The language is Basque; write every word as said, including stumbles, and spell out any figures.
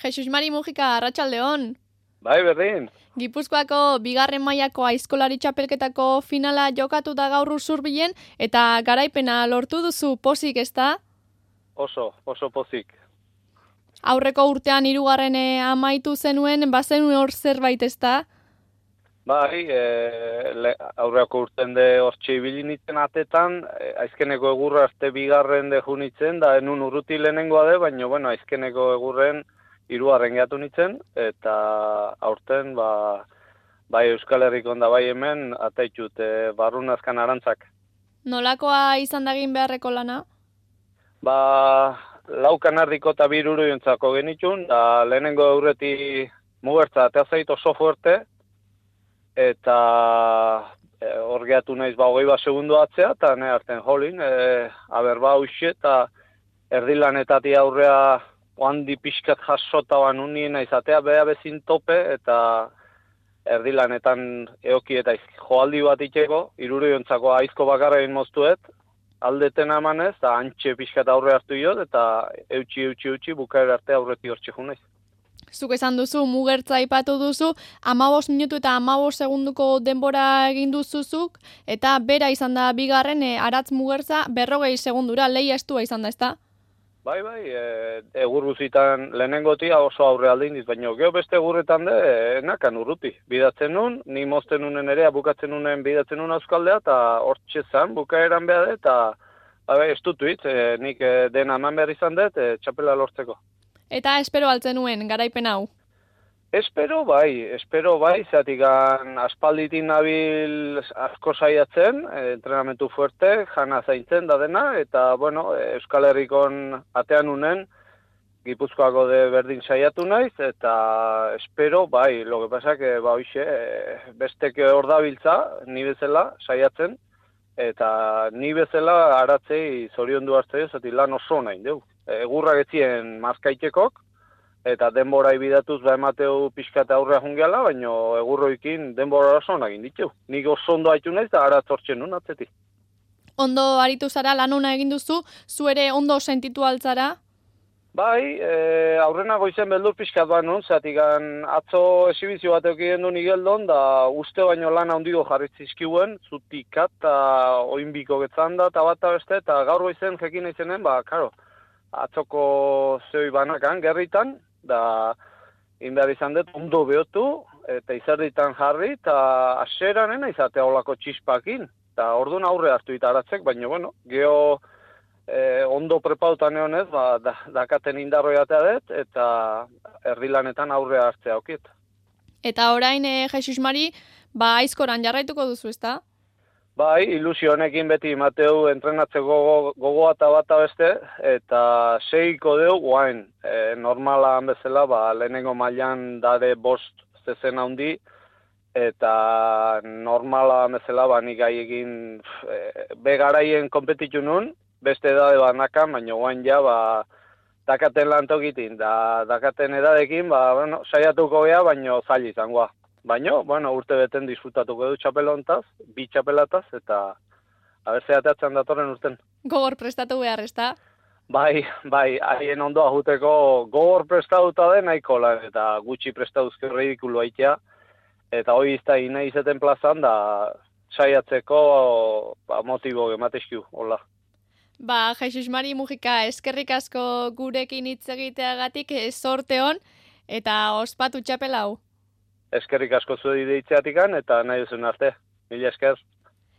Jesus Mari Mujika, arratsaldeon. Bai, berdin. Gipuzkoako bigarren mailako aizkolari txapelketako finala jokatu da gaur Usurbilen eta garaipena lortu duzu pozik, ezta? Oso, oso pozik. Aurreko urtean hirugarren amaitu zenuen, bazen hor zerbait, ezta? Bai, e, aurreko urten de hortxe ibili nintzen atetan, e, aizkeneko egurra arte bigarren de junitzen, da enun urruti lehenengoa de, baina bueno, aizkeneko egurren hirugarren gehatu nintzen, eta aurten, ba, bai Euskal Herrikon da bai hemen, ataitut e, barrunazkan arantzak. Nolakoa izan dagin beharreko lana? Ba, lau kanardiko eta biruru jontzako genitxun, da lehenengo eurreti mugertza eta zait oso fuerte, eta e, hor gehatu naiz ba hogei bat segundu atzea, eta ne hartzen jolin, e, aber ba huxe, eta erdilanetati aurrea oandi pixkat jasota ban unien izatea beha bezin tope, eta erdilanetan eoki eta joaldi bat itxeko, irure jontzako aizko bakarra egin moztuet, aldeten emanez, eta antxe pixkat aurre hartu jot, eta eutxi, eutxi, eutxi, bukaer arte aurreti hortxe junaiz. Zuk esan duzu, mugertza aipatu duzu, hamabost minutu eta hamabost segunduko denbora egin duzuzuk, eta bera izan da bigarren, e, aratz mugertza, berrogei segundura, lehi estua izan da, ezta? Bai, bai, e, egur guzitan lehenengotia oso aurre aldin diz, baina geho beste egurretan de, e, nakan urruti. Bidatzen nun, ni mozten nunen ere, bukatzen nunen bidatzen nun euskaldea, eta hortxe zan, bukaeran behar dut, eta bai, ez dutu hitz, e, nik e, dena eman behar izan dut, e, txapela lortzeko. Eta espero altzen nuen, garaipen hau? Espero bai, espero bai, zeatik aspalditik nabil asko saiatzen, eh, entrenamentu fuerte, jana zaintzen da dena, eta bueno, Euskal Herrikon atean unen, Gipuzkoako de berdin saiatu naiz, eta espero bai, lo que pasa que ba hoxe, besteke hor dabiltza, ni bezala saiatzen, eta ni bezala aratzei zoriondu hartzea, zati lan oso nahi dugu. Egurra getzien mazkaitekok, eta denbora ibidatuz ba emateu pixkate aurrea jungiala, baina egurroikin denbora oso nagin ditu. Nik oso ondo haitu naiz, eta aratzortzen nun atzeti. Ondo aritu zara, lan ona egin duzu, zu ere ondo sentitu altzara? Bai, e, aurrena goizen beldur pixkat ba nun, zeatik atzo esibizio bat eukien du nigeldon, da uste baino lan handigo jarritzizkiuen, zutikat, eta oinbiko getzan da, eta bat eta beste, eta gaur goizen jekin izenen, ba, karo, atzoko zehoi banakan, gerritan, da inbehar izan dut, ondo behotu, eta izerditan jarri, eta aseranen izatea olako txispakin, eta orduan aurre hartu itaratzek, baina, bueno, geho eh, ondo prepautan egonez, ba, da, dakaten indarroiatea dut, eta erdilanetan aurre hartzea okiet. Eta orain, e, Jesus Mari, ba aizkoran jarraituko duzu, ezta? Bai, ilusio honekin beti Mateu entrenatzeko gogoa eta bata beste, eta seiko deu guain. E, normala bezala, ba, lehenengo mailan dare bost zezen handi, eta normala bezala, ba, nik egin e, begaraien kompetitu nun, beste edade banakan, baina guain ja, ba, dakaten lantokitin, da, dakaten edadekin, ba, bueno, saiatuko gea, baina zail izangoa. Baina, bueno, urte beten disfrutatuko du txapelontaz, bi txapelataz, eta abertzea teatzen datorren urten. Gogor prestatu behar, ezta? Bai, bai, haien ondo ajuteko gogor prestatuta den nahiko lan, eta gutxi prestatuzko ridikulu haitea, eta hoi izta ina izeten plazan, da saiatzeko ba, motibo gematezkiu, hola. Ba, Jesus Mari Mujika, eskerrik asko gurekin hitz egiteagatik, sorte hon, eta ospatu txapela hau. Eskerrik asko zuen deitzeatikan, eta nahi duzun arte. Mila esker.